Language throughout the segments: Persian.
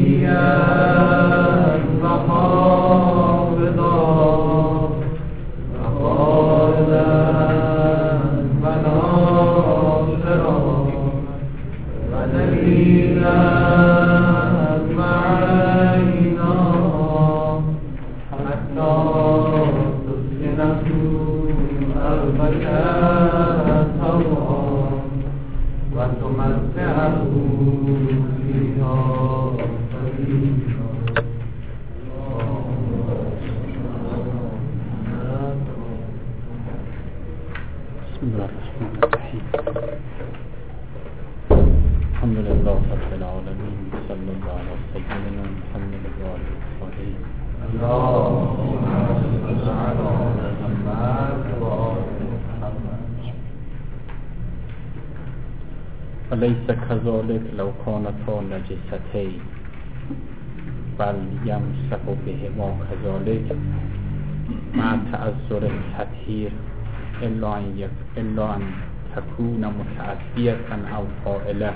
وليس كذلك لو كانتا نجستين بل يمسح بهما كذلك مع تأثر التطهير إلا أن تكون متعدية أو فاعلة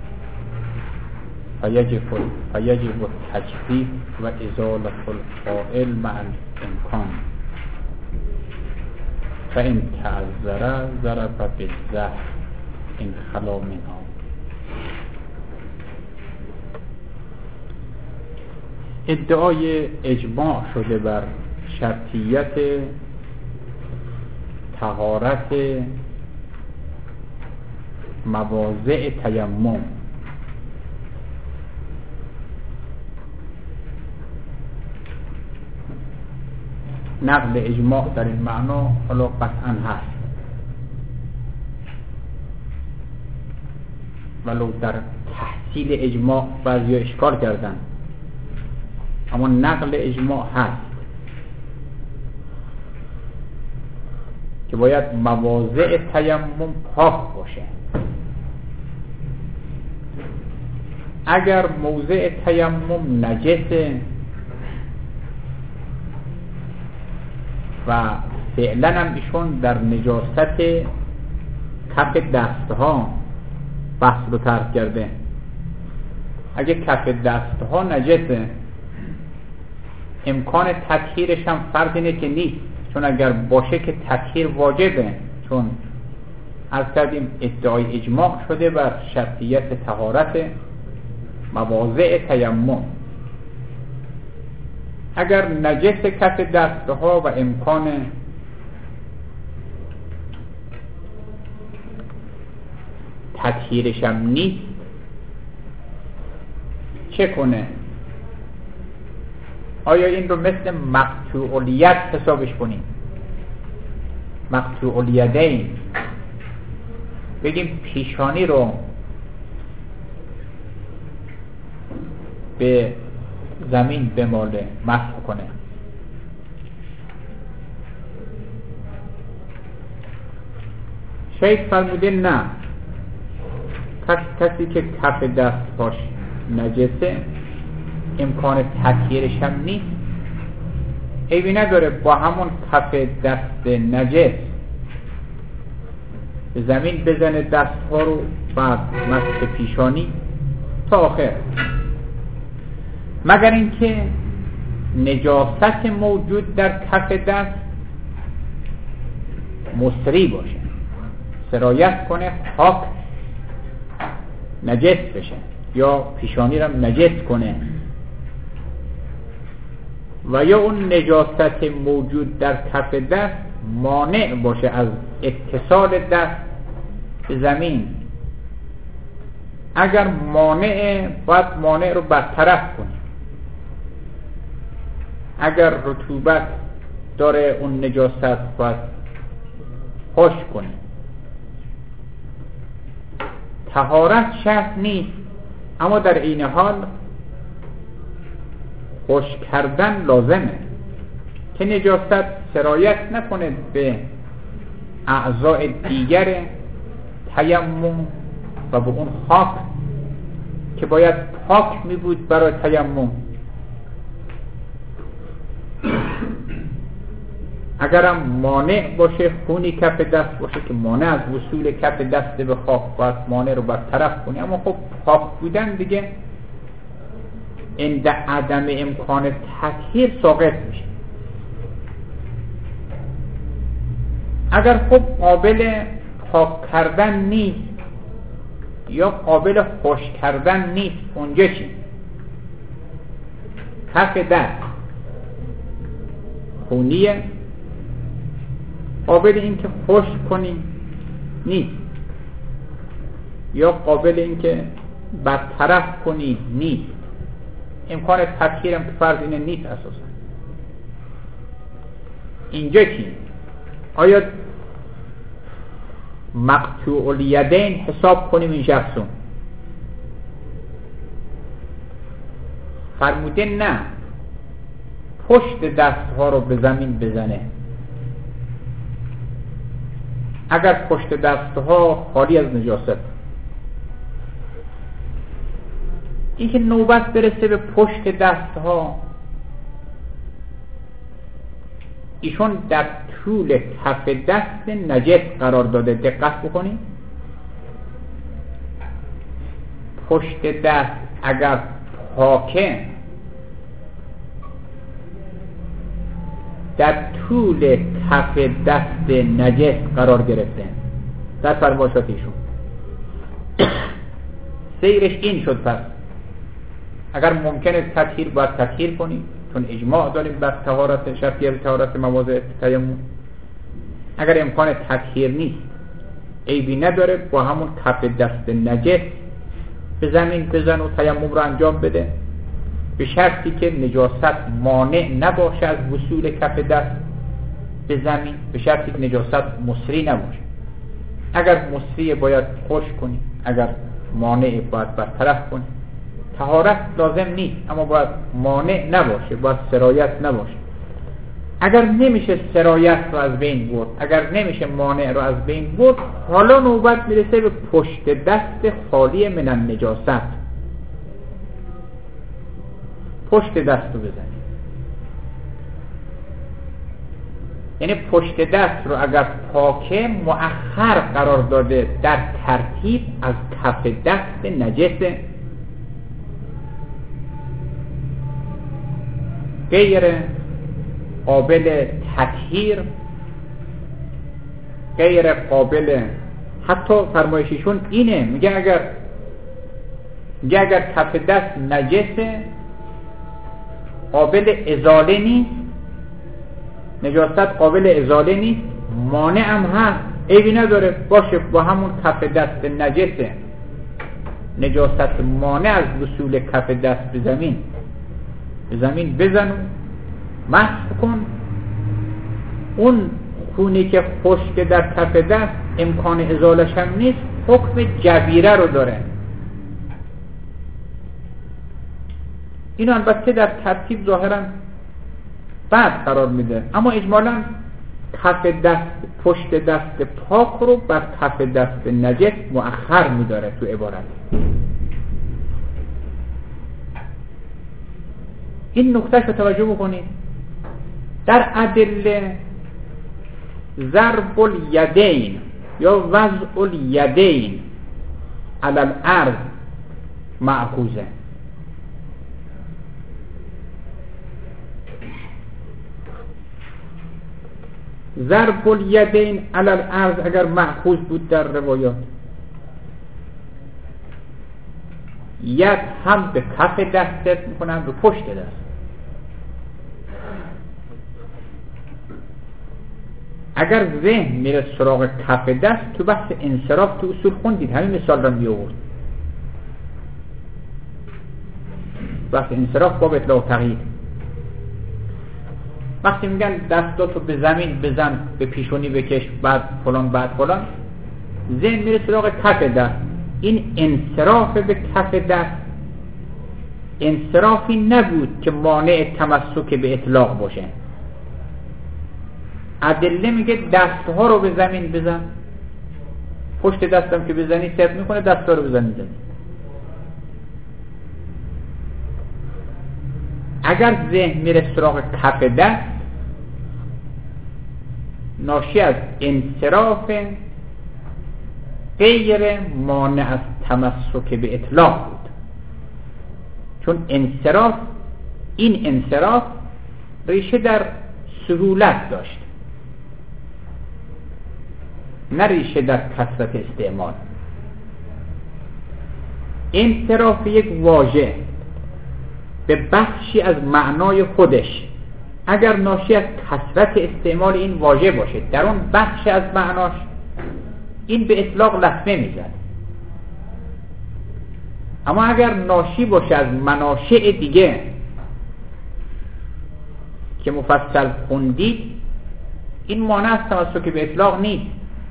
فيجب التجديد وإزالة الفاعل مع الإمكان، فإن تعذر ضرب بالزهر إن خلا منها. ادعای اجماع شده بر شرطیت طهارت مواضع تیمم نقل اجماع در این معنا حالا قطعا هست، ولو در تحصیل اجماع بعضی اشکال کردن، اما نقل اجماع هست که باید مواضع تیمم پاک باشه. اگر موضع تیمم نجسه و فعلا هم ایشون در نجاست کف دستها بحث رو طرح کرده، اگه کف دستها نجسه امکان تطهیرش هم فرض اینه که نیست، چون اگر باشه که تطهیر واجبه، چون از کردیم ادعای اجماع شده بر شرطیت طهارت مواضع تیمم. اگر نجس کف دستها و امکان تطهیرش هم نیست چه کنه؟ آیا این رو مثل مقطوع الید حسابش کنیم؟ مقطوع الیدین بگیم پیشانی رو به زمین بماله مسح کنه؟ شاید فرموده نه، کسی که کف دست باش نجسه امکان تطهیرش هم نیست، عیبی نداره با همون کف دست نجس به زمین بزنه دستها رو، بعد مسح پیشانی تا آخر، مگر اینکه نجاست موجود در کف دست مصری باشه، سرایت کنه خاک نجس بشه یا پیشانی رو نجس کنه، و یا اون نجاست موجود در کف دست مانع باشه از اتصال دست به زمین. اگر مانع باید مانع رو برطرف کنه، اگر رطوبت داره اون نجاست باید خوش کنه. طهارت شرط نیست، اما در این حال خوش کردن لازمه که نجاست سرایت نکنه به اعضاء دیگر تیمم و به اون خاک که باید پاک می بود برای تیمم. اگرم مانع باشه، خونی کف دست باشه که مانع از وصول کف دست به خاک، باید مانع رو برطرف کنی. اما خب پاک بودن دیگه عند عدم امکان تطهیر ساقط میشه. اگر خب قابل پاک کردن نیست یا قابل خشک کردن نیست، اونجا چی؟ کف دست خونیه، قابل این که خشک کنی نیست یا قابل این که برطرف کنی نیست. امکان تطهیر هم فرض اینه نیست اساسا. اینجا چی؟ آیا مقطوع الیدین حساب کنیم این شخصون؟ فرموده نه، پشت دستها رو به زمین بزنه. اگر پشت دستها خالی از نجاست، این که نوبت برسه به پشت دستها، ایشون در طول کف دست نجس قرار داده. دقت بکنید، پشت دست اگر پاکه در طول کف دست نجس قرار گرفته. در فرمایشات ایشون سیرش این شد. پس اگر ممکنه تطهیر باید تطهیر کنیم، چون اجماع داریم بر طهارت، شرطیه طهارت مواضع تیمم. اگر امکان تطهیر نیست، عیبی نداره، با همون کف دست نجس به زمین بزن و تیمم رو انجام بده، به شرطی که نجاست مانع نباشه از وصول کف دست به زمین، به شرطی که نجاست مصری نباشه. اگر مصری باید خشک کنی، اگر مانع باید برطرف کنی. طهارت لازم نیست، اما باید مانع نباشه، باید سرایت نباشه. اگر نمیشه سرایت رو از بین برد، اگر نمیشه مانع رو از بین برد، حالا نوبت میرسه به پشت دست خالی من النجاست. پشت دست رو بزنید، یعنی پشت دست رو اگر پاکه مؤخر قرار داده در ترتیب از کف دست نجسه، غیر قابل تطهیر، غیر قابل، حتی فرمایششون اینه، میگه اگر کف دست نجسه، قابل ازاله نیست، نجاست قابل ازاله نیست، مانع هم هست، عیبی نداره، باشه با همون کف دست نجسه، نجاست مانع از وصول کف دست به زمین بزن و مسح کن. اون خونی که خشک در کف دست امکان ازالش هم نیست، حکم جبیره رو داره. اینو البته در ترتیب ظاهرا بعد قرار میده، اما اجمالا کف دست، پشت دست پاک رو بر کف دست نجس مؤخر میداره تو عبارت. این نکتهش رو توجه بکنید. در ادله ضرب الیدین یا وضع الیدین علی الارض مأخوذه. ضرب الیدین علی الارض اگر مأخوذ بود در روایات، ید هم به کف دستت میکنن، به پشت دست. اگر ذهن میره سراغ کف دست، تو بحث انصراف تو اصول خوندید، همین مثال رو می آورد. بحث انصراف باب اطلاع و تغییر. وقتی میگن دستاتو به زمین بزن، به پیشونی بکش، بعد فلان، ذهن میره سراغ کف دست. این انصراف به کف دست انصرافی نبود که مانع تمسک به اطلاق باشه. ادله میگه دستها رو به زمین بزن، پشت دستم که بزنی ثبت میکنه، دستها رو بزن میزنی. اگر ذهن میره سراغ کف دست، ناشی از انصراف غیر مانع از تمسک به اطلاق بود. چون انصراف، این انصراف ریشه در سهولت داشت، نه ریشه در کثرت استعمال. انصراف یک واژه به بخشی از معنای خودش اگر ناشی از کثرت استعمال این واژه باشه در اون بخش از معناش، این به اطلاق لطمه میزد. اما اگر ناشی باشه از مناشع دیگه که مفصل خوندید، این مانع است تمسک به اطلاق نیست.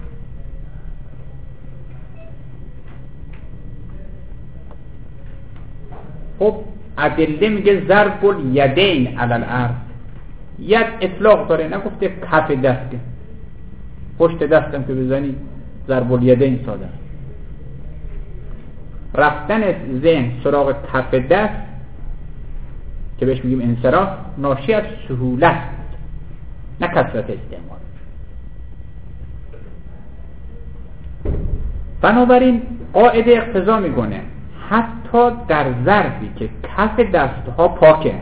خب ادله میگه ضرب الیدین علی الارض، ید اطلاق داره، نگفته کف دسته، پشت دستم که بزنی ضرب الیدین ساده. رفتن ذهن سراغ کف دست که بهش میگیم انصراف، ناشی از سهولت نه کثرت استعمال. بنابراین قاعده اقتضا میکنه حتی در ظرفی که کف دستها پاکه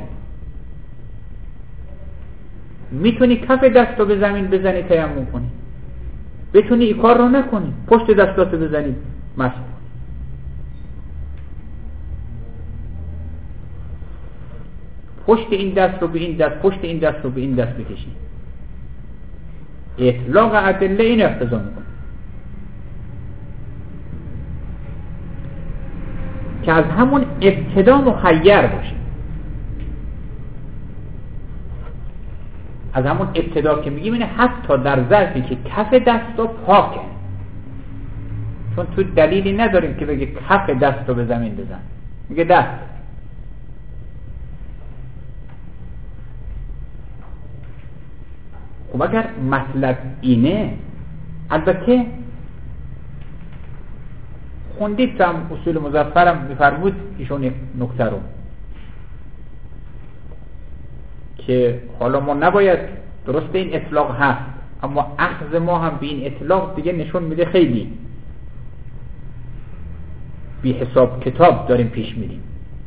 میتونی کف دست رو به زمین بزنی تیمم کنی، بتونی این کار رو نکنی پشت دستاتو بزنی مسح. پشت این دست رو به این دست، پشت این دست رو به این دست بکشی. اطلاق ادله این اقتضا میکنه که از همون ابتدا مخیر باشه، از همون ابتدا که میگیم اینه حتی در ظرفی که کف دست رو پاکه، چون تو دلیلی نداریم که بگه کف دست رو به زمین بزن، میگه دست. خب اگر مطلب اینه، البته خوندید هم اصول مظفرم میفرمود ایشون یک نکته رو که حالا ما نباید، درست این اطلاق هست اما اخذ ما هم به این اطلاق دیگه نشون میده خیلی بی حساب کتاب داریم پیش میریم.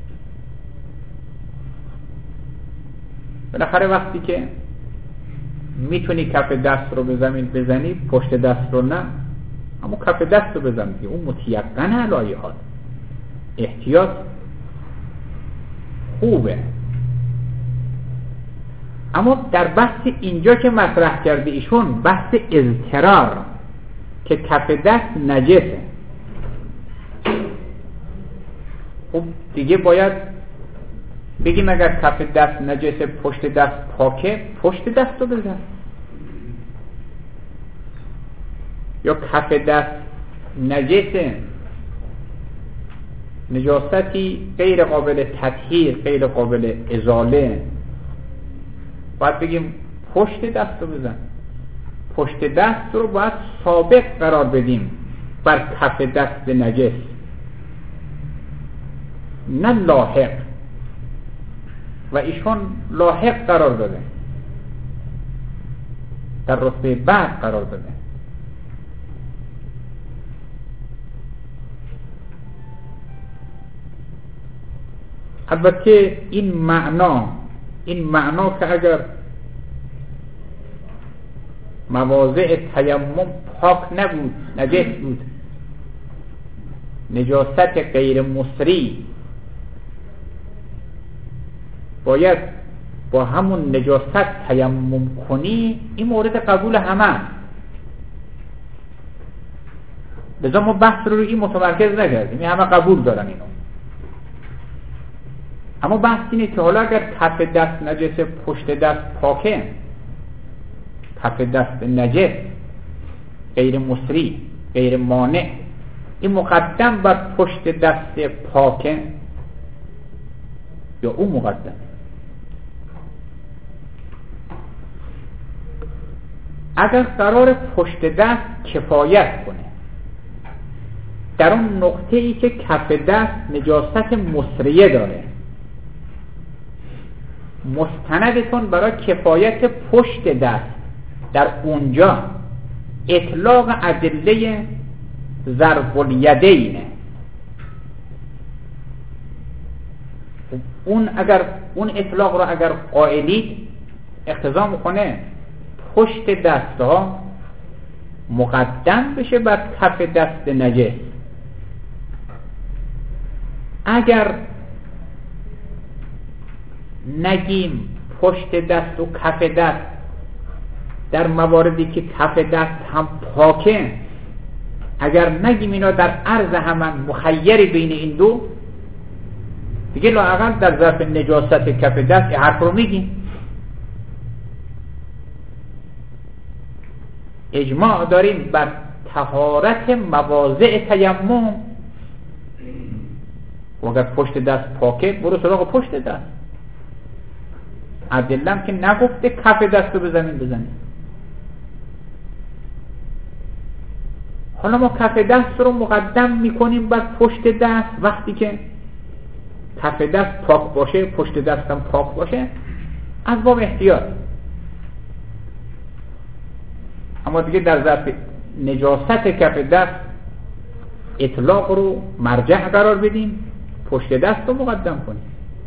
بالاخره وقتی که میتونی کف دست رو به زمین بزنی، پشت دست رو نه، اما کف دست رو بزن دیگه، اون متیقن علایه حال احتیاط خوبه. اما در بحث اینجا که مطرح کرده ایشون، بحث اضطرار که کف دست نجسه، خب دیگه باید بگیم اگر کف دست نجسه پشت دست پاکه، پشت دست رو بزن. یا کف دست نجسه، نجاستی غیر قابل تطهیر، غیر قابل ازاله، باید بگیم پشت دست رو بزن. پشت دست رو باید سابق قرار بدیم بر کف دست نجس، نه لاحق. و ایشون لاحق قرار داده، در رتبه بعد قرار داده. البته این معنا که اگر مواضع تیمم پاک نبود، نجس بود، نجاست غیر مصری، باید با همون نجاست تیمم کنی، این مورد قبول همه. لذا ما بحث رو این متمرکز نکردیم، این همه قبول دارن اینو. اما بحث اینه که حالا اگر کف دست نجس، پشت دست پاکه، کف دست نجس غیر مصری، غیر مانع، این مقدم بر پشت دست پاکه یا اون مقدم؟ اگر قرار پشت دست کفایت کنه در اون نقطه ای که کف دست نجاست مصریه داره، مستندتون برای کفایت پشت دست در اونجا اطلاق ادله ضرب الیدینه. اون اطلاق رو اگر قائلید اقتضا میکنه پشت دستها مقدم بشه بر کف دست نجس. اگر نگیم پشت دست و کف دست در مواردی که کف دست هم پاکه، اگر نگیم اینا در عرض همان مخیری بین این دو، دیگه لااقل در ظرف نجاست کف دست این حرف رو میگیم. اجماع داریم بر طهارت مواضع تیمم. و اگر پشت دست پاکه برو سراغ پشت دست. ادله‌ام که نگفته کف دست رو به زمین بزنی. حالا ما کف دست رو مقدم میکنیم بر پشت دست وقتی که کف دست پاک باشه، پشت دست هم پاک باشه، از باب احتیاط. اما دیگه در ظرف نجاست کف دست اطلاق رو مرجع قرار بدیم، پشت دست رو مقدم کنیم.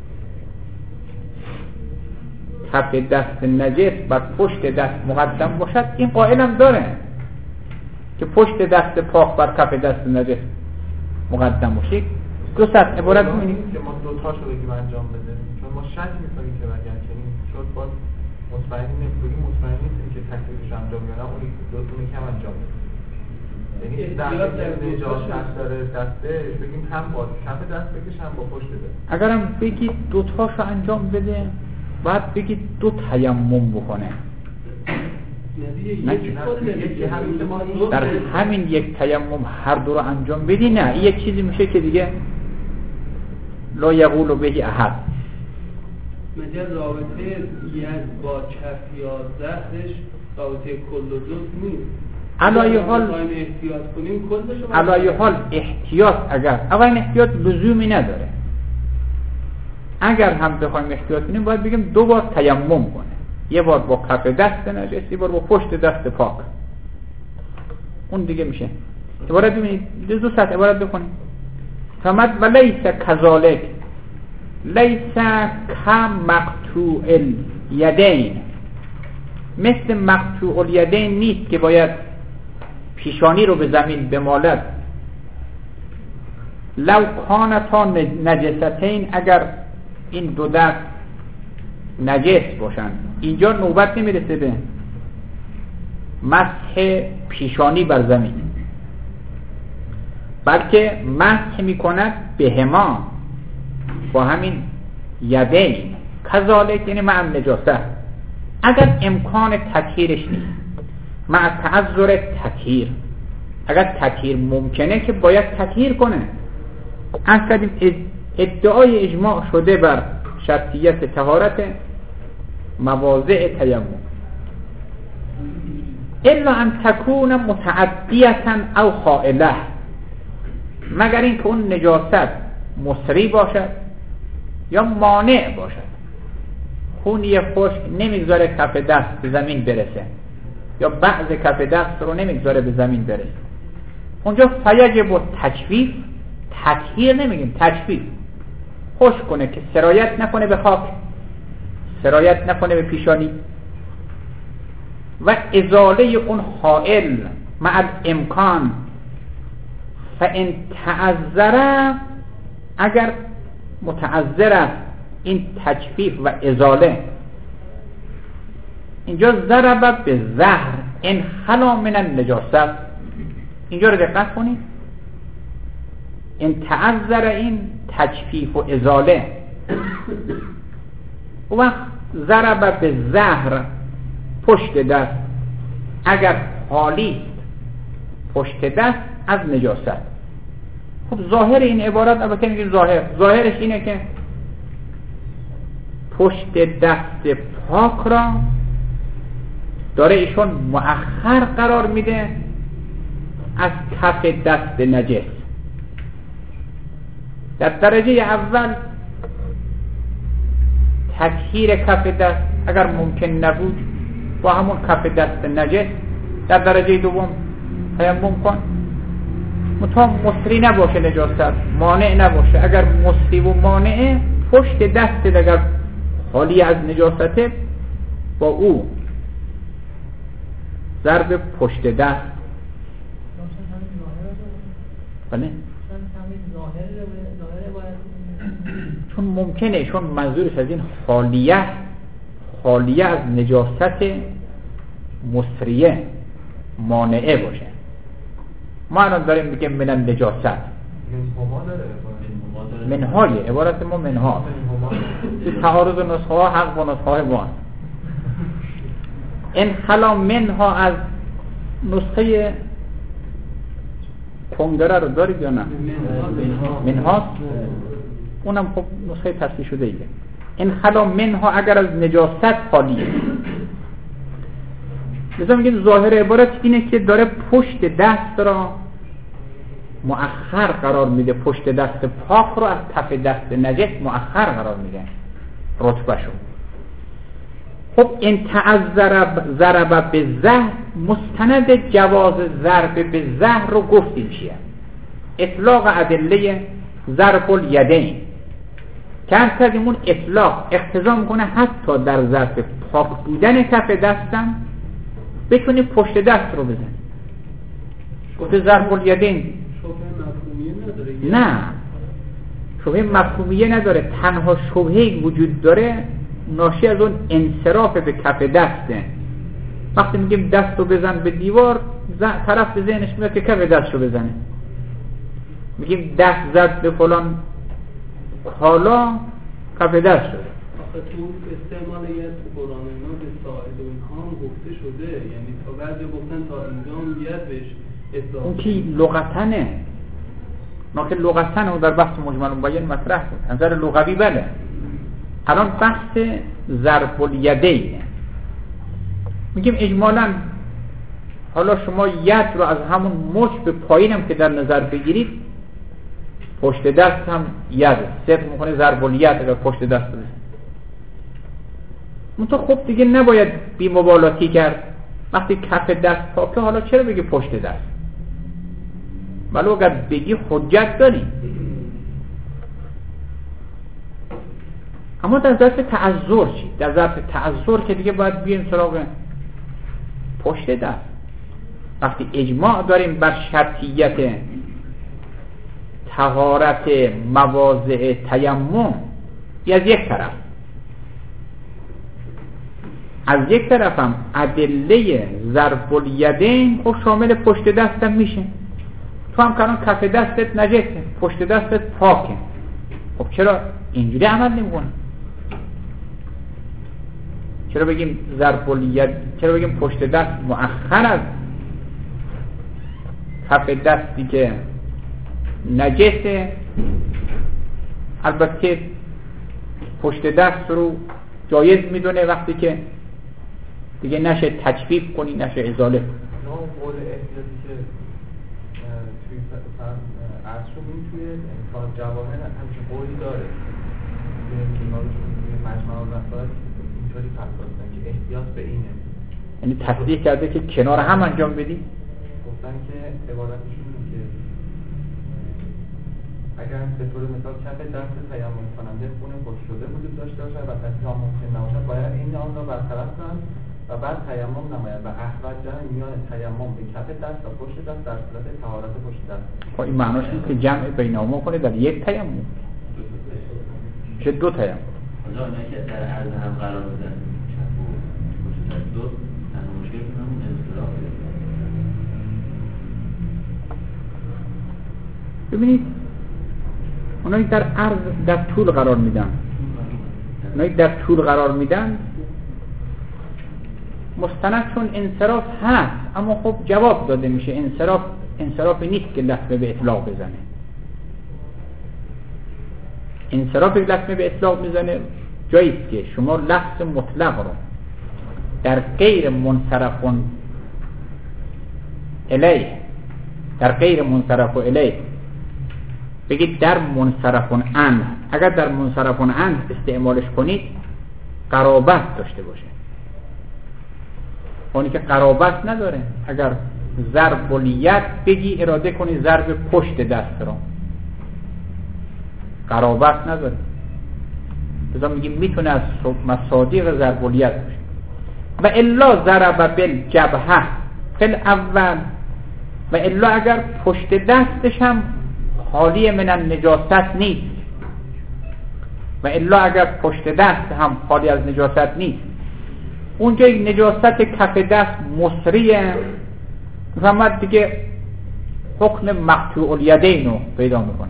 کف دست نجس بر پشت دست مقدم باشد، این قائلم داره که پشت دست پاک بر کف دست نجس مقدم باشه. دو سطح عبارت می‌بینیم که ما دو تاشو بگیم انجام بده، چون ما شک می‌کنیم که اگر چنین شد باز مطمئن نیستیم که تکلیفش انجام میاد، اون دوتون کم انجام بده. یعنی در نجاست داره دستش بگیم هم با کف دست بکش هم با پشت دست. اگرم بگید دو تاشو انجام بده بعد بگید دو تیمم بکنه، در همین یک تیمم هر دو رو انجام بدی، نه این یک چیزی میشه که دیگه لا یقول به احد. مگر رابطه ید با کف یا دستش رابطه کل و جز نیست. علایه حال احتیاط اگر اول احتیاط لزومی نداره. اگر هم بخوایم احتیاط کنیم باید بگیم دو بار تیمم کنه، یه بار با کف دست نجس، یه بار با پشت دست پاک. اون دیگه میشه عبارت ببینید دو سطح عبارت بکنیم. فرمود و لیس کذالک، لیس کم مقطوع الیدین، مثل مقطوع الیدین نیست که باید پیشانی رو به زمین بمالد. لو کانتا نجستین، اگر این دو دست نجس باشن، اینجا نوبت نمیرسه به مسح پیشانی بر زمین، بلکه مسح میکند بهما، با همین یدین. کذالک یعنی مع نجاست، اگر امکان تطهیرش نیست، مع تعذر تطهیر، اگر تطهیر ممکنه که باید تطهیر کنه. از قدیم ادعای اجماع شده بر شرطیت طهارت مواضع تیمم، الا ان تکون متعدیتا او خائله، مگر این که اون نجاست مصری باشد یا مانع باشد. خونی خشک نمیگذاره کف دست به زمین برسه، یا بعض کف دست رو نمیگذاره به زمین برسه. اونجا فیجب تجفیف، تطهیر نمیگیم، تجفیف، خشک کنه که سرایت نکنه به خاک، سرایت نکنه به پیشانی، و ازاله اون حائل مع الامکان. فان تعذر، اگر متعذر است این تجفیف و ازاله، اینجا ضرب به زهر ان خلا من النجاست، اینجا رو دقت کنید. ان تعذر این تجفیف و ازاله، و وقت ضرب به زهر پشت دست، اگر خالی پشت دست از نجاست. خب ظاهر این عبارت، البته میگیم ظاهرش اینه که پشت دست پاک را داره ایشون مؤخر قرار میده از کف دست نجس. در درجه اول تطهیر کف دست اگر ممکن نبود با همون کف دست نجس، در درجه دوم تیمم کن، مطمئن مصری نباشه نجاست، مانع نباشه. اگر مصری و مانعه پشت دست اگر خالی از نجاسته با او ضرب پشت دست بله چون ممکنه، چون منظورش از این خالیه از نجاست مسریه مانعه باشه. ما الان داریم میگیم من نجاست منهای عبارت ما منها تعارض نسخه ها حق با نسخه های ما این خلا منها از نسخه کنگره رو دارید یا نه؟ منها اونم خب نسخه تصحیح شده ایه. این خلا منها اگر از نجاست خالیه، لذا میگیم ظاهر عبارت اینه که داره پشت دست را مؤخر قرار میده، پشت دست پاک رو از کف دست نجس مؤخر قرار میده رتبهشو. خب این ضرب به زهر مستند جواز ضرب به زهر رو گفتیم چیه؟ اطلاق ادله ضرب الیدین که از کردیمون اطلاق اقتضا میکنه حتی در ظرف پاک بودن کف دستم بتونی پشت دست رو بزنی. گفته ضرب الیدین نه، شبهه مفهومیه نداره، تنها شبهه وجود داره ناشی از اون انصراف به کف دسته. وقتی میگیم دست رو بزن به دیوار، طرف به ذهنش میاد که کف دست رو بزنه. میگیم دست زد به فلان کالا، کف دست شده. آخه تو استعمال یه قرآن اینا به ساعد و اینها هم گفته شده، یعنی تا بعضی گفتن تا اینجا یاد بهش اطلاق. اون کی لغتنه، ناکه لغتن و در بحث مجمل مبین مطرح بود. نظر لغوی بله. الان بحث ضرب الیدین میگیم اجمالا حالا شما ید رو از همون مچ به پایینم که در نظر بگیرید، پشت دست هم ید صدق میکنه ضرب الید اگر پشت دست بزنید. منطقه خب دیگه نباید بی مبالاتی کرد. وقتی کف دست پاکه حالا چرا بگی پشت دست؟ ولو اگر بگی حجت داری. اما در ظرف تعذر چی؟ در ظرف تعذر که دیگه باید بیایم سراغ پشت دست. وقتی اجماع داریم بر شرطیت طهارت مواضع تیمم از یک طرف، از یک طرف هم ادله ضرب الیدین خب شامل پشت دستم میشه. تو هم کنون کف دستت نجسه، پشت دستت پاکه، خب چرا اینجوری عمل نمی‌کنه؟ چرا بگیم ضرب الید، چرا بگیم پشت دست مؤخر از کف دستی که نجسه؟ البته پشت دست رو جایز میدونه وقتی که دیگه نشه تجفیف کنی، نشه ازاله. قول احتیاطی که توی عرض شد این توی امکان جواهر همچه قولی داره توی مجمع و رسائل اینطوری پرداختن که احتیاط به اینه، یعنی تصدیق کرده که کنار هم انجام بدی؟ گفتن که عبارتشون اینه که اگر به طور مثال کف دست تیمم کننده خون خوش شده وجود داشته باشد و تصدیق آن ممکن نباشد باید این آن را برطرف کنند و بعد تیمم نماید و اخراج جمع میان تیمم به کف دست و پشت دست در صورت طهارت پشت دست. خب این معناش اینه که جمع بینهما کنه در یک تیمم چه دو تیمم. حالا نه که در عرض هم قرار بدن کف و پشت دست دو تنها مشکل کنم اون انصراف. ببینید اونایی در عرض در طول قرار میدن، اونایی در طول قرار میدن مستند چون انصراف هست، اما خب جواب داده میشه انصرافی نیست که لطمه به اطلاق بزنه. انصرافی لطمه به اطلاق میزنه جاییست که شما لفظ مطلق رو در غیر منصرف الیه، در غیر منصرف الیه بگید در منصرف عنه. اگر در منصرف عنه استعمالش کنید قرابت داشته باشه. اونی که قرابت نداره اگر ضرب الید بگی اراده کنی ضرب پشت دست رو، قرابت نداره. لذا میگیم میتونه از مصادیق ضرب الید باشه. و الا ضرب بالجبهه فی الاول، و الا اگر پشت دستش هم خالی من النجاست نیست، و الا اگر پشت دست هم خالی از نجاست نیست، اونجا یک نجاست کف دست مصریه، محمد دیگه حکم مقطوع الیدین رو پیدا میکنه،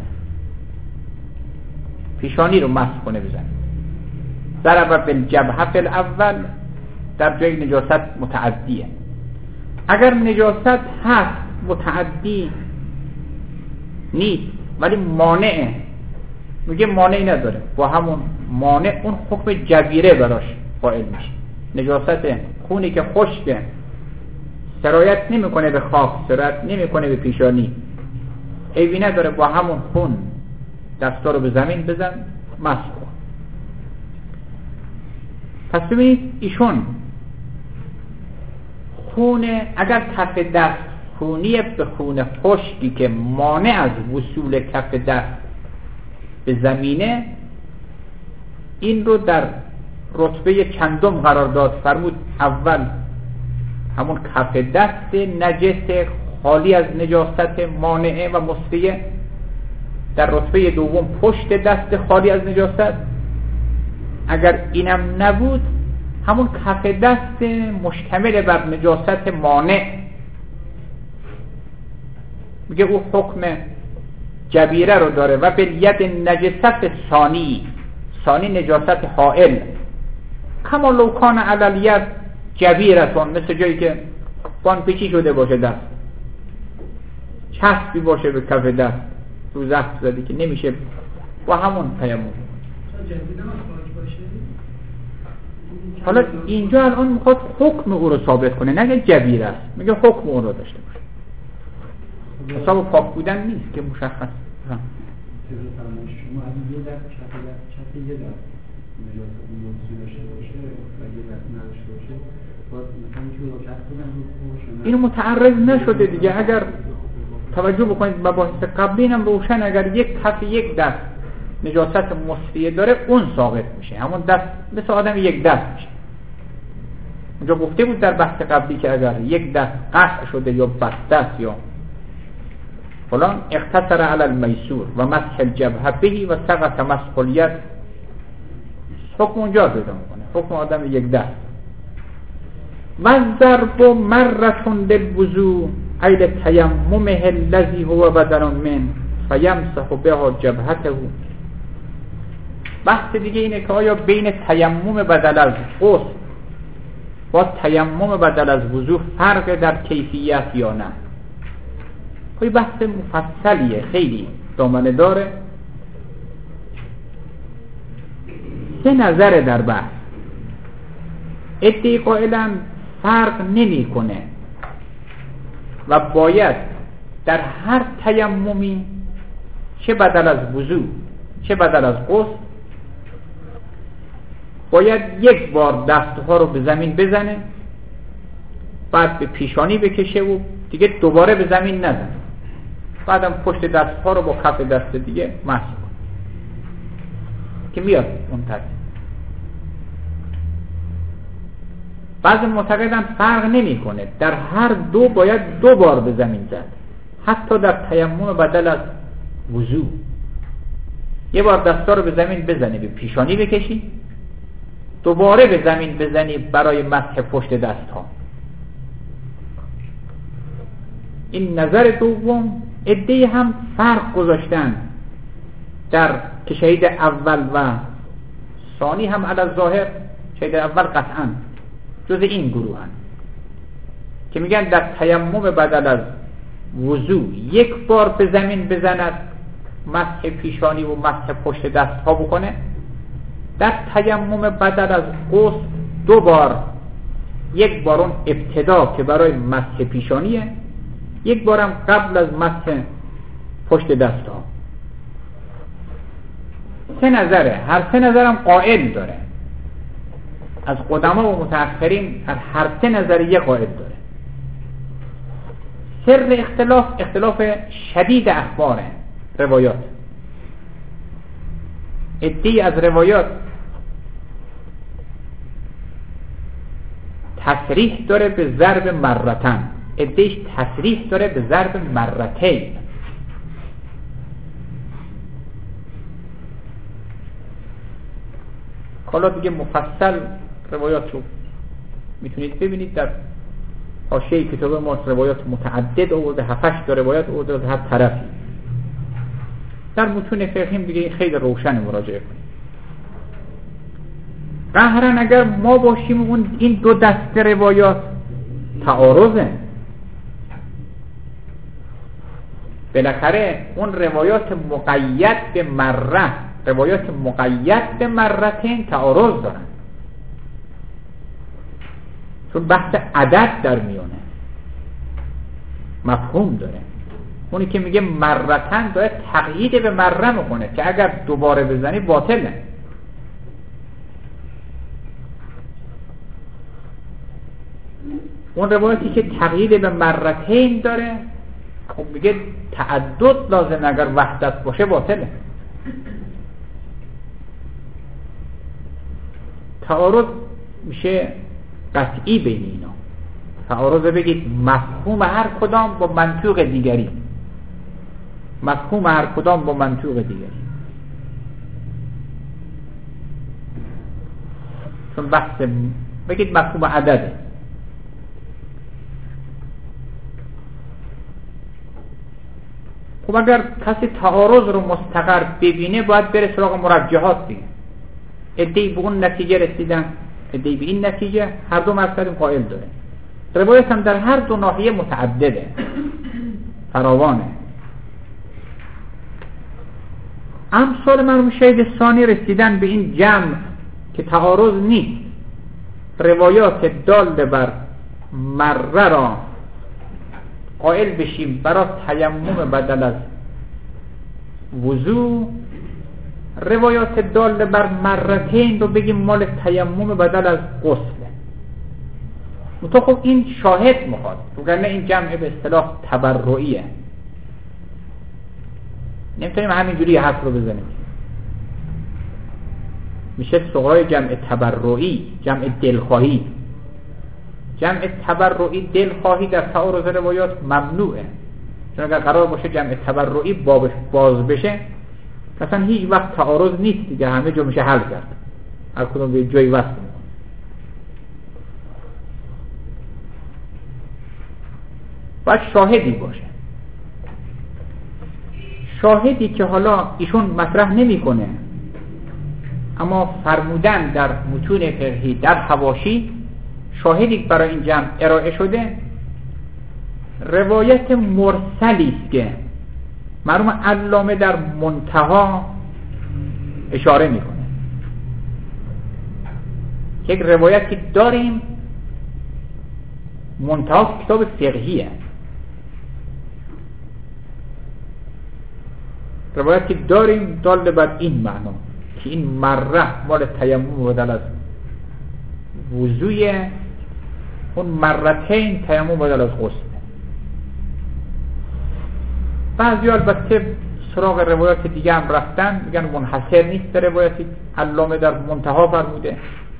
پیشانی رو مسح کنه بزنه. ضرب بالجبهه فی الاول در جای نجاست متعدیه. اگر نجاست هست متعدی نیست ولی مانعه، میگه مانعی نداره، با همون مانع اون حکم جبیره براش قائل میشه. نجاست خونی که خشکه، سرایت نمیکنه به خاک، سرایت نمیکنه به پیشانی، عیبی نداره، با همون خون دستا رو به زمین بزن، مسح کن. پس ببینید ایشون خون، اگر کف دست خونیه به خون خشکی که مانع از وصول کف دست به زمینه، این رو در رتبه چندم قرار داد، فرمود اول همون کف دست نجس خالی از نجاست مانعه و مصریه، در رتبه دوم پشت دست خالی از نجاست، اگر اینم نبود همون کف دست مشتمل بر نجاست مانع، میگه او حکم جبیره رو داره. و بالید نجست ثانی نجاست حائل، کما لو کان علی الید جبیرتون، مثل جایی که بان پیچی شده باشه، دست چسبی باشه به کف دست، رو زخم زدی که نمیشه با همون تیمم. حالا اینجا الان میخواد حکم او رو ثابت کنه، نگه جبیره است، میگه حکم اون رو داشته باشه. حساب پاک بودن نیست که مشخص. شما از یه دست چپ یه دست نجاست موضوعی داشته باشه و یه دست نداشته باشه، باید مثلا که رو کف کنن. اینو متعرض نشده دیگه. اگر توجه بکنید مباحث قبلی هم روشن، اگر یک کف یک دست نجاست مصریه داره اون ساقط میشه، همون دست مثل آدم یک دست میشه. اونجا گفته بود در بحث قبلی که اگر یک دست قطع شده یا بسته است یا فلان، اقتصر علی المیسور و مسح الجبهه بهی و سقط مسح الید، حکم اونجا پیدا میکنه، حکم آدم یک دست. و ضرب مرتون للوضوء ایل تیممه الذی هو بدن من فیمسح بها جبهته. بحث دیگه اینه که آیا بین تیمم بدل از غسل با تیمم بدل از وضوء فرق در کیفیت یا نه؟ خیلی بحث مفصلیه، خیلی دامنه داره، سه نظر در بحث. ادعی قائلن فرق نمی کنه و باید در هر تیممی، چه بدل از وضوء چه بدل از غسل، باید یک بار دستها رو به زمین بزنه، بعد به پیشانی بکشه و دیگه دوباره به زمین نزنه، بعدم پشت دستها رو با کف دست دیگه مسح کن که میاد اون ترتیب. بعضی معتقدن فرق نمی کنه، در هر دو باید دو بار به زمین زد، حتی در تیمم بدل از وضوء یه بار دستا رو به زمین بزنی، به پیشانی بکشی، دوباره به زمین بزنی برای مسح پشت دست ها. این نظر دوم. عده‌ای هم فرق گذاشتن در که شهید اول و ثانی هم علی الظاهر، شهید اول قطعا جز این گروه هم که میگن در تیمم بدل از وضوء یک بار به زمین بزند، مسح پیشانی و مسح پشت دست ها بکنه، در تیمم بدل از غسل دو بار، یک بار اون ابتدا که برای مسح پیشانیه، یک بارم قبل از مسح پشت دست ها. سه نظره، هر سه نظرم قائل داره، از قدما و متأخرین هر سه نظریه قائل داره. سر اختلاف شدید اخباره، روایات. عده‌ای از روایات تصریح داره به ضرب مرتن، عده‌اش تصریح داره به ضرب مرتین. حالا دیگه مفصل روایات رو میتونید ببینید در حاشیه کتاب ما. روایات متعدد آورده، 7-8 روایات آورده از هر طرفی. در متون فقهی دیگه خیلی روشن مراجعه کنید. قهرن اگر ما باشیم این دو دسته روایات تعارضه، بالاخره اون روایات مقید به مره، روایات مقید به مرتين تعارض دارن، چون بحث عدد در میونه مفهوم داره. اونی که میگه مرتن داره تقیید به مره میکنه که اگر دوباره بزنی باطله. اون روایتی که تقیید به مرتين داره خب میگه تعدد لازم، اگر وحدت باشه باطله. تعارض میشه قطعی بین اینا. تعارض بگید مفهوم هر کدام با منطوق دیگری، مفهوم هر کدام با منطوق دیگری. چون بحث بگید مفهوم عدده، خب اگر کسی تعارض رو مستقر ببینه باید بره سراغ مرجحات دیگه. عده‌ای به اون نتیجه رسیدن، عده‌ای به این نتیجه، هر دو مرتبه قائل داره. روایت هم در هر دو ناحیه متعدده، فراوانه. امثال مرحوم شهید ثانی رسیدن به این جمع که تعارض نیست، روایات دال بر مره را قائل بشیم برای تیمم بدل از وضو، روایات دال بر مرتين رو بگیم مال تیمم بدل از غسل. تو خب این شاهد میخواد، وگرنه این جمع به اصطلاح تبرعیه، نمیتونیم همینجوری حرف رو بزنیم. میشه صغرای جمع تبرعی، جمع دلخواهی. جمع تبرعی دلخواهی در تعارض روایات ممنوعه، چون اگر قرار باشه جمع تبرعی بابش باز بشه مثلا هیچ وقت تعارض نیست دیگه، همه جا میشه حل کرد، هر کدوم به جای وصل میکنه. باید شاهدی باشه، شاهدی که حالا ایشون مطرح نمیکنه اما فرمودن در متون فقهی در حواشی شاهدی برای این جمع ارائه شده، روایت مرسلی است که مرحوم علامه در منتها اشاره میکنه. یک روایتی داریم، منتها کتاب فقهیه، روایتی داریم دال بر این معنا که این مره مال تیمم بدل از وضوی، اون مرتين تیمم بدل از غسل. بعضی البته سراغ روایات دیگه هم رفتن، میگن منحصر نیست به روایتی علامه در منتها فرموده.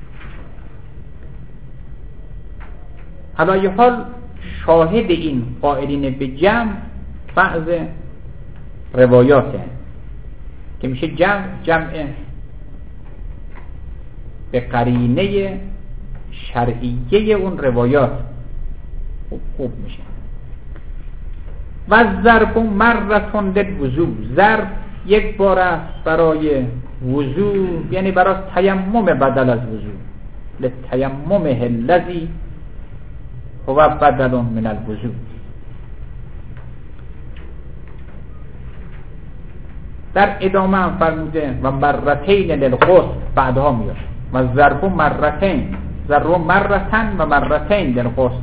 علی حال شاهد این قائلین به جمع بعض روایاته که میشه جمع به قرینه شرعیه اون روایات خوب میشه. و ضرب مرتون للوضو، ضرب یک بار است برای وضو، یعنی برای تیمم بدل از وضو، لتیممه الذی هو بدل من الوضو. در ادامه هم فرموده و مرتین للغسل، بعدها میاد و ضرب مرتین، ضرب مرتن و مرتین للغسل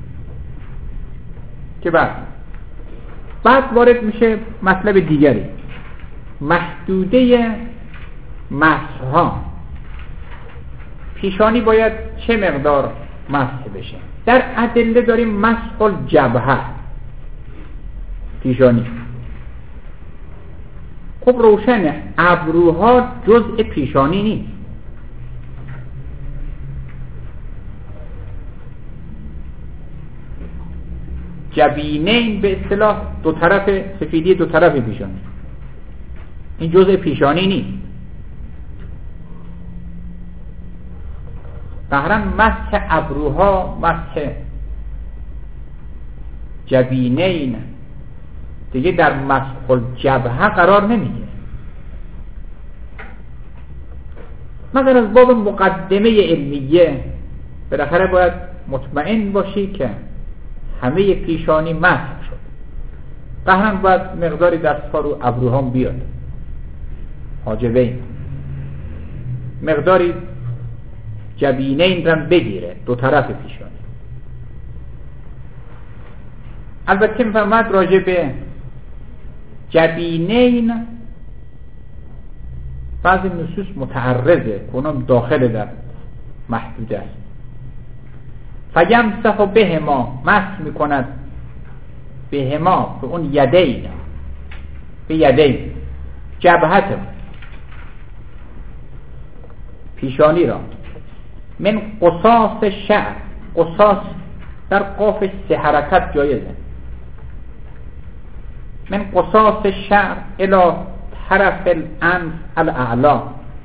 که بعد وارد میشه مطلب دیگری، محدوده مسحها. پیشانی باید چه مقدار مسح بشه؟ در ادله داریم مسح الجبهه، پیشانی. خب روشنه ابروها جزء پیشانی نیست. جبینین به اصطلاح دو طرف سفیدی دو طرف پیشانی، این جزء پیشانی نیست. قهرن مسح ابروها، مسح جبینین دیگه در مسح الجبهه قرار نمیگیره، مگر از باب مقدمه علمیه. بالاخره باید مطمئن باشی که همه پیشانی مسح شد. قهرن باید مقداری دست‌ها رو ابروها بیاد، حاجبین، مقداری جبینین رو بگیره، دو طرف پیشانی. البته می‌فرماد راجع به جبینین بعضی نصوص متعرضه که اونم داخل در محدود است. فیمسح بهما، مسح میکند بهما، به اون یدین، به یدین، جبهت پیشانی را، من قصاص شعر، قصاص در قافش 3 حرکت جایزه، من قصاص شعر الی طرف الانف الاعلا،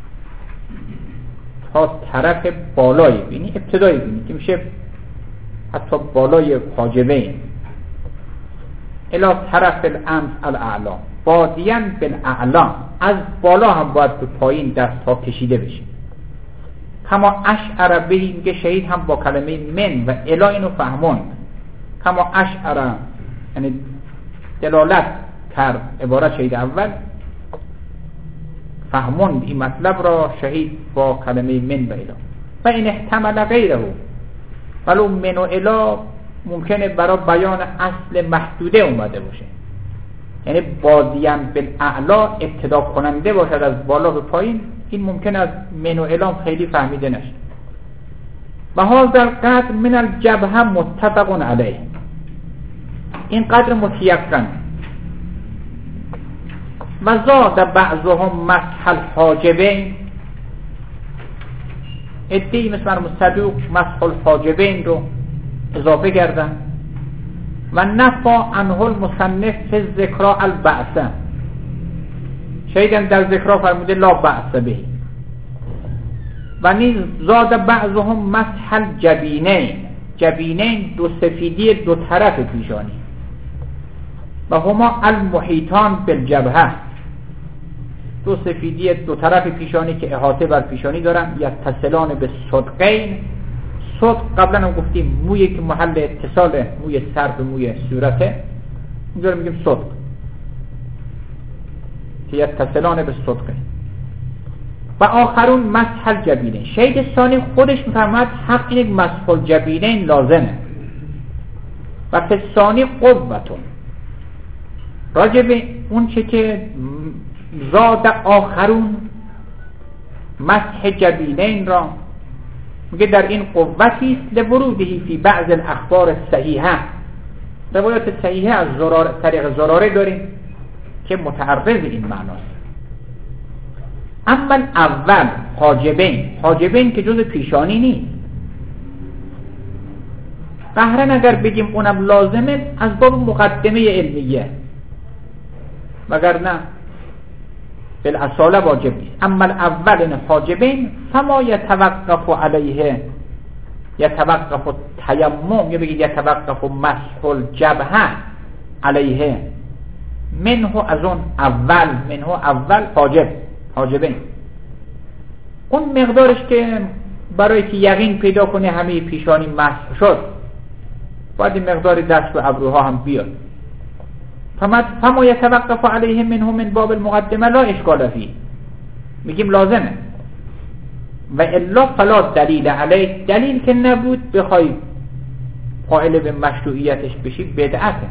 تا طرف بالای بینی، ابتدای بینی که میشه حتی بالای حاجبین، الی طرف الانف الاعلا، بادیان بالاعلا، از بالا هم باید به پایین دست ها کشیده بشه. کما اشعر بهی، میگه شهید هم با کلمه من و الی اینو فهموند. کما اشعر یعنی دلالت کرد، عبارت شهید اول فهموند این مطلب را شهید با کلمه من و الی. و این احتمل غیره، ولو من و الی ممکنه برای بیان اصل محدوده اومده باشه، یعنی بادیان بالاعلا ابتدا کننده باشد از بالا به پایین، این ممکن از من و الی خیلی فهمیده نشه. و هذا القدر من الجبهه متفق علیه، این قدر متیقن. و زاد بعضهم مسح الحاجبین، ادعی مثل صدوق مسح الحاجبین رو اضافه کردن. و نفا عنه المصنف فی ذکرا البعثه، شایدن در ذکرا فرموده لا بأس به. و نیز زاد بعضهم مسح الجبینین، جبینین دو سفیدی دو طرف پیشانی، و هما المحیطان بالجبهه، دو سفیدی دو طرف پیشانی که احاطه بر پیشانی دارن. یتصلان به صدقین، صدق قبلا هم گفتیم مویی که محل اتصال موی سر به موی صورته، اینجا میگیم صدق، که یتصلان به صدقین. و آخرون مسح الجبینین، شیخ ثانی خودش میفرماد حق این مسح الجبینین لازمه. و فثانی قوتون، راجع به اون چه که زاد آخرون مسح جبینین را میگه در این قوتی است لورودهی فی بعض الاخبار الصحیحه، روایات صحیحه از طریق زراره داریم که متعرض این معناست. اما اول حاجبین، حاجبین که جز پیشانی نیست، قهرن اگر بگیم اونم لازمه از باب مقدمه علمیه، وگرنه بالاصاله واجب نیست. اما الاول حاجبین فما یتوقف علیه، یتوقف تیمم، یا بگید یتوقف مسح الجبهه علیه منه، از اون اول، منه اول حاجبین، اون مقدارش که برای که یقین پیدا کنه همه پیشانی مسح شد، باید این مقدار دست و ابروها هم بیاد. فما یتوقف علیه منه من باب المقدمه لا اشکال فیه، میگیم لازمه. و الا فلا دلیل علیه، دلیل که نبود بخوای قائل به مشروعیتش بشی بدعته،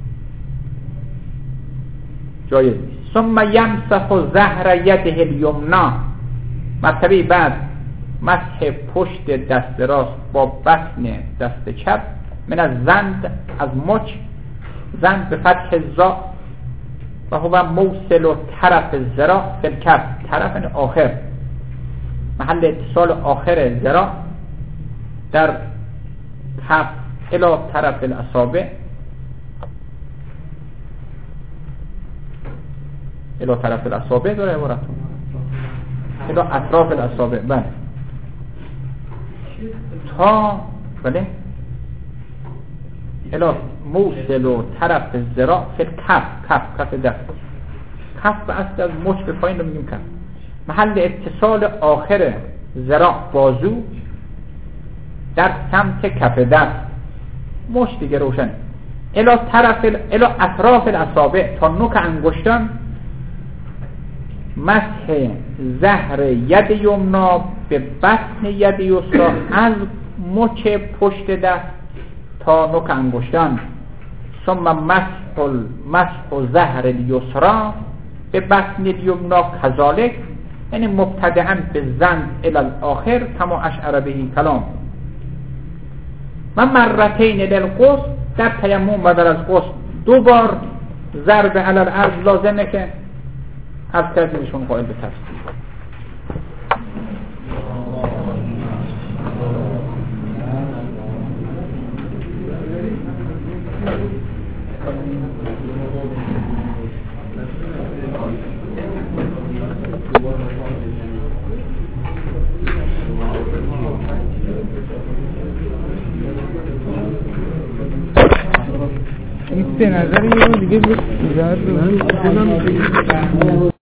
جایز نیست. ثم یمسح ظهر یده الیمنا، مرتبه بعد مسح پشت دست راست با بطن دست چپ، من از زند، از مچ، زند به فتح زا، و هو موصل و طرف ذراع فی الکف، طرف آخر، محل اتصال آخر ذراع در کف الی طرف الاصابع، الی طرف الاصابع داره عبارتون، الی اطراف الاصابع. بله تا بله الی موصل و طرف ذراع فی کف دست. کف به اصل از مچ به پایین رو میگیم کف. محل اتصال آخر ذراع بازو در سمت کف دست، مچ دیگه روشن. الی اطراف الاصابع تا نوک انگشتان. مسح ظهر ید یمنا به بطن ید یسرا، از مچ پشت دست تا نوک انگشتان. ثم مسح ظهر الیسرا به بطن الیمنا کذالک، یعنی مبتدئا به زند الی الاخر کما اشعر به کلام. و مرتین للغسل، در تیمم بدل از غسل 2 بار ضرب علی الارض لازمه که از کردیشون قائل به تفسیر. این به نظر یه دیگه